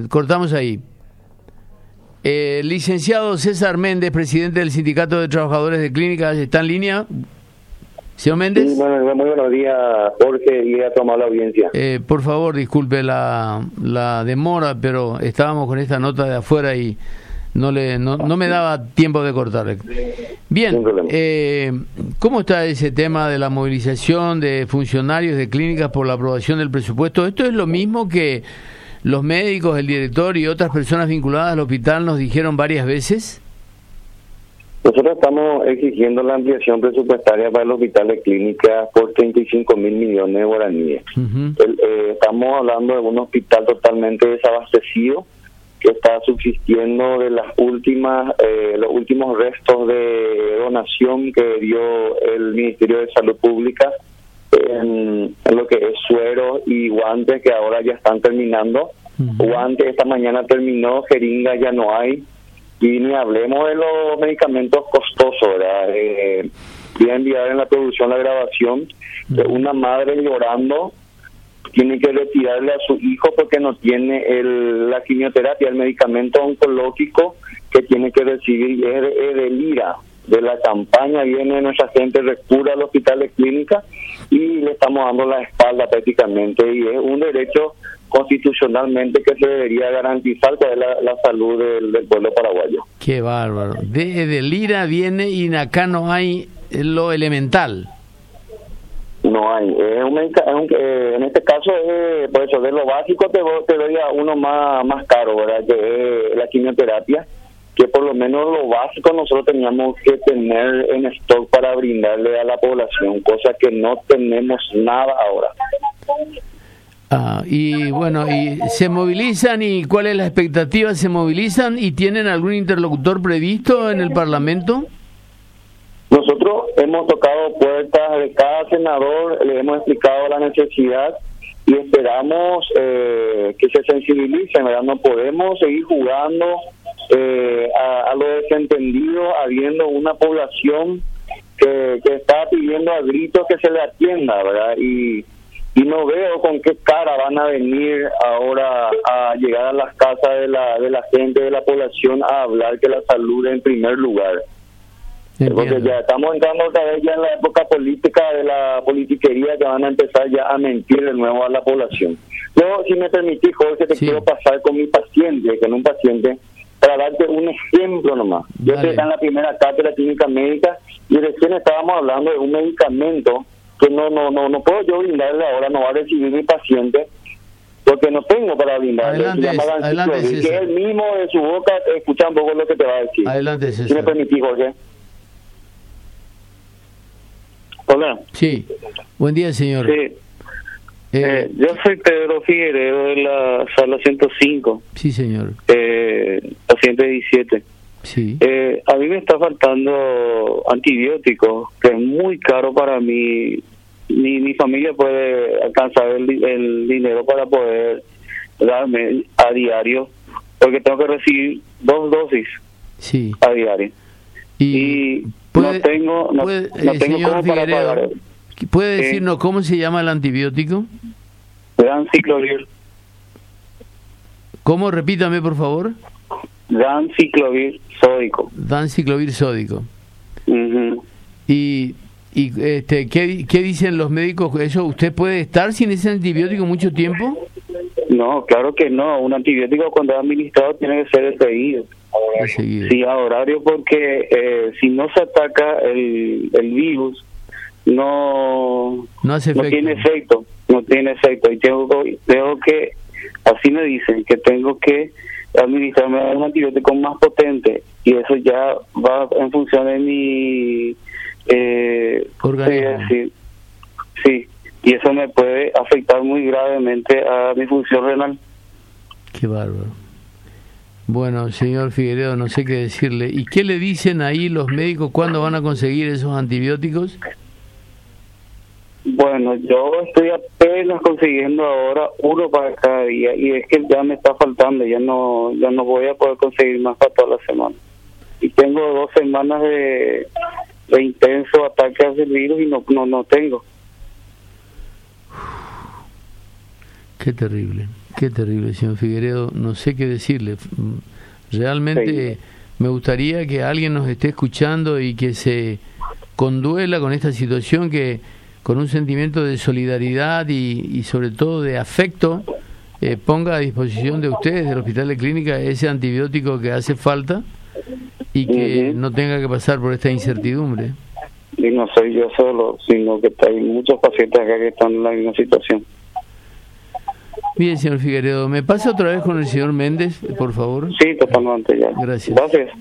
cortamos ahí. Licenciado César Méndez, presidente del Sindicato de Trabajadores de Clínicas, ¿está en línea? Señor Méndez. Sí, muy buenos días, Jorge, y a tomar la audiencia. Por favor, disculpe la demora, pero estábamos con esta nota de afuera y no me daba tiempo de cortarle. Bien, ¿cómo está ese tema de la movilización de funcionarios de clínicas por la aprobación del presupuesto? ¿Esto es lo mismo que los médicos, el director y otras personas vinculadas al hospital nos dijeron varias veces? Nosotros estamos exigiendo la ampliación presupuestaria para el hospital de clínicas por 35 mil millones de guaraníes. Estamos hablando de un hospital totalmente desabastecido, que está subsistiendo de los últimos restos de donación que dio el Ministerio de Salud Pública en lo que es suero y guantes, que ahora ya están terminando. Guantes esta mañana terminó, jeringa ya no hay, y ni hablemos de los medicamentos costosos, ¿verdad? Voy a enviar en la producción la grabación de una madre llorando, tiene que retirarle a su hijo porque no tiene la quimioterapia, el medicamento oncológico que tiene que recibir, es de Lira. De la campaña viene nuestra gente, recurre al hospital de clínica y le estamos dando la espalda prácticamente, y es un derecho constitucionalmente que se debería garantizar, que es la salud del pueblo paraguayo. Qué bárbaro. De Lira viene y acá no hay lo elemental. No hay. En este caso, por eso, de lo básico te doy a uno más caro, ¿verdad? Que es la quimioterapia, que por lo menos lo básico nosotros teníamos que tener en stock para brindarle a la población, cosa que no tenemos nada ahora. Y bueno, ¿y se movilizan? ¿Y cuál es la expectativa? ¿Se movilizan y tienen algún interlocutor previsto en el Parlamento? Nosotros hemos tocado puertas de cada senador, le hemos explicado la necesidad y esperamos que se sensibilicen, ¿verdad? No podemos seguir jugando a lo desentendido, habiendo una población que está pidiendo a gritos que se le atienda, ¿verdad? Y no veo con qué cara van a venir ahora a llegar a las casas de la gente, de la población, a hablar que la salud es en primer lugar. Porque ya estamos entrando otra vez ya en la época política de la politiquería, que van a empezar ya a mentir de nuevo a la población. Yo, si me permitís, Jorge, te quiero pasar con mi paciente, para darte un ejemplo nomás. Yo estoy acá en la primera cátedra clínica médica y recién estábamos hablando de un medicamento que no puedo yo brindarle ahora, no va a recibir mi paciente, porque no tengo para brindarle. Adelante, que es el mismo de su boca, escucha un poco lo que te va a decir. Adelante, César. Si me permitís, Jorge. Hola. Sí. Buen día, señor. Sí. Yo soy Pedro Figueredo de la sala 105. Sí, señor. Paciente 17. Sí. A mí me está faltando antibióticos, que es muy caro para mí. Mi familia puede alcanzar el dinero para poder darme a diario, porque tengo que recibir 2 dosis a diario. Y no tengo cómo para pagar. ¿Puede decirnos cómo se llama el antibiótico? Ganciclovir. ¿Cómo? Repítame, por favor. Ganciclovir sódico. Ganciclovir sódico. Y ¿qué dicen los médicos? ¿Eso usted puede estar sin ese antibiótico mucho tiempo? No, claro que no. Un antibiótico cuando es administrado tiene que ser seguido. Sí, a horario, porque si no se ataca el virus, no tiene efecto. Y tengo que, así me dicen, que tengo que administrarme un antibiótico más potente, y eso ya va en función de mi organismo. Sí, y eso me puede afectar muy gravemente a mi función renal. Qué bárbaro. Bueno, señor Figueredo, no sé qué decirle. ¿Y qué le dicen ahí los médicos cuándo van a conseguir esos antibióticos? Bueno, yo estoy apenas consiguiendo ahora uno para cada día, y es que ya me está faltando, ya no voy a poder conseguir más para toda la semana. Y tengo 2 semanas de intenso ataque al virus y no tengo. Qué terrible, señor Figueredo. No sé qué decirle. Realmente me gustaría que alguien nos esté escuchando y que se conduela con esta situación, que con un sentimiento de solidaridad y sobre todo de afecto ponga a disposición de ustedes, del Hospital de Clínica, ese antibiótico que hace falta y que no tenga que pasar por esta incertidumbre. Y no soy yo solo, sino que hay muchos pacientes acá que están en la misma situación. Bien, señor Figueredo, ¿me pasa otra vez con el señor Méndez, por favor? Sí, totalmente ya. Gracias.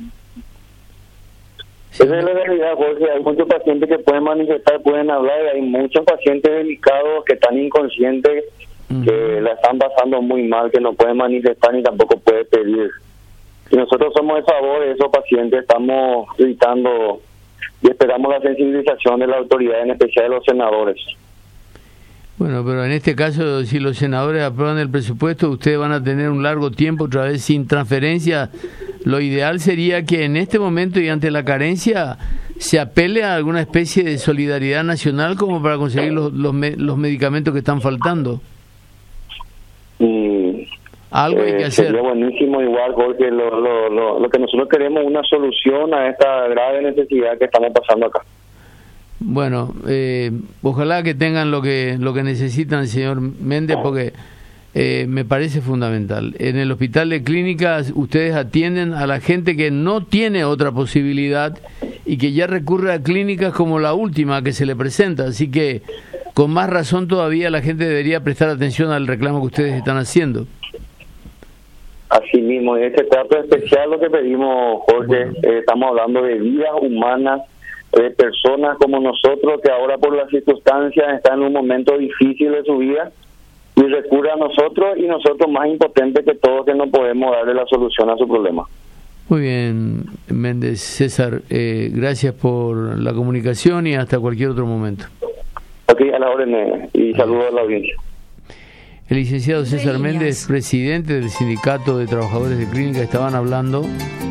Sí. Esa es la realidad, Jorge. Hay muchos pacientes que pueden manifestar, pueden hablar, y hay muchos pacientes delicados que están inconscientes, que la están pasando muy mal, que no pueden manifestar ni tampoco pueden pedir. Y nosotros somos el favor de esos pacientes, estamos gritando y esperamos la sensibilización de la autoridad, en especial de los senadores. Bueno, pero en este caso, si los senadores aprueban el presupuesto, ustedes van a tener un largo tiempo otra vez sin transferencia. Lo ideal sería que en este momento y ante la carencia se apele a alguna especie de solidaridad nacional como para conseguir los medicamentos que están faltando. Algo hay que hacer. Sería buenísimo igual, porque lo que nosotros queremos es una solución a esta grave necesidad que estamos pasando acá. Bueno, ojalá que tengan lo que necesitan, señor Méndez, porque me parece fundamental. En el Hospital de Clínicas ustedes atienden a la gente que no tiene otra posibilidad y que ya recurre a clínicas como la última que se le presenta, así que con más razón todavía la gente debería prestar atención al reclamo que ustedes están haciendo. Así mismo, en este trato especial lo que pedimos, Jorge, estamos hablando de vidas humanas, de personas como nosotros que ahora por las circunstancias están en un momento difícil de su vida y recurren a nosotros, y nosotros más impotentes que todos, que no podemos darle la solución a su problema. Muy bien, Méndez. César, gracias por la comunicación y hasta cualquier otro momento. Ok, a la orden, y saludos a la audiencia. El licenciado César Méndez, presidente del Sindicato de Trabajadores de Clínica, estaban hablando